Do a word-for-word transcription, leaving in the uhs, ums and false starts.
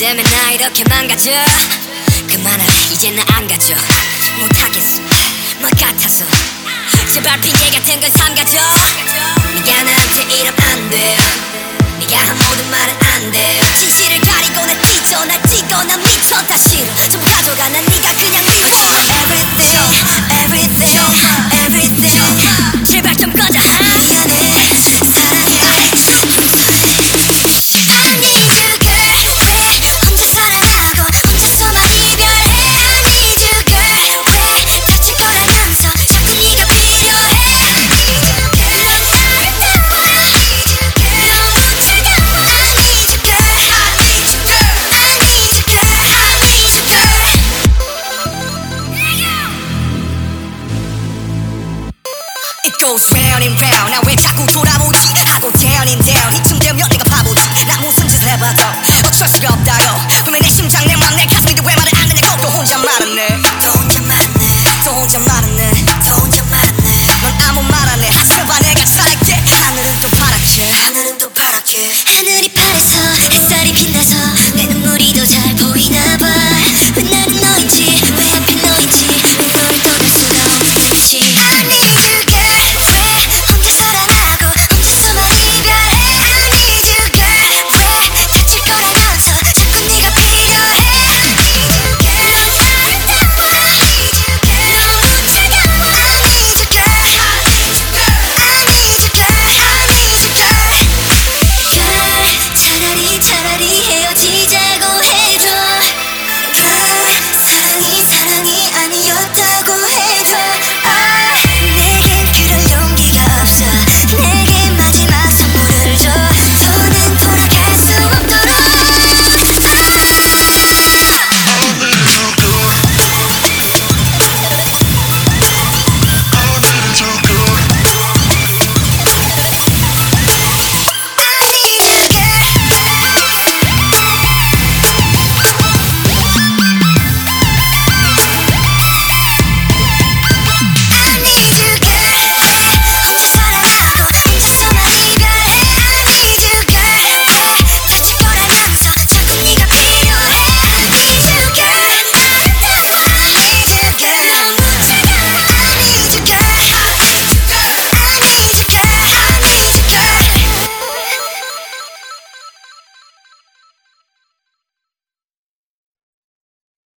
되면 나 이렇게 망가져. 그만해 이제 나 안 가져. 못하겠어 뭐 같아서. 제발 핑계 같은 건 삼가져. 네가 나한테 이러면 안돼. 네가 한 모든 말은 안돼. 진실을 가리고 난 찢어 난 뛰고 난 미쳐. 다 싫어 전부 가져가 난 네가 그냥 미워. Everything everything everything 제발 좀 꺼져. 미안해 사랑해. I need you girl. 왜 혼자 살아가고 혼자서만 이별해. I need you girl. 왜 다칠 거라면서 자꾸 네가 필요해. I need you girl. 넌 다르다. 너무 차가워. I need you girl. I need you girl. I need you girl. I need you girl. It goes round and round. 나 왜 자꾸 돌아보지 하고 down and down. 이쯤 되면 내가 바보다. 나 무슨 짓을 해봐도